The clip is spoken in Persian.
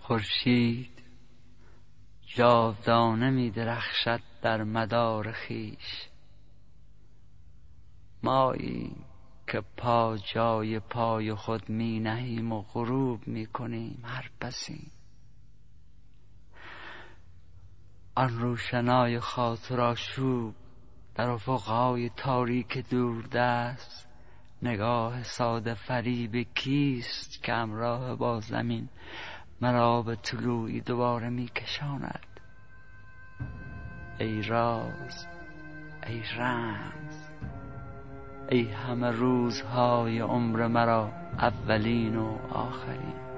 خورشید جاودانه می درخشد در مدار خویش. ماییم که پا جای پای خود می نهیم و غروب می کنیم هر پسیم. آن روشنای خاطر آشوب در افقهای تاریک دوردست، نگاه ساده فریب کیست که همراه با زمین مرا به طلوعی دوباره می کشاند؟ ای راز، ای رمز، ای همه روزهای عمر مرا اولین و آخرین.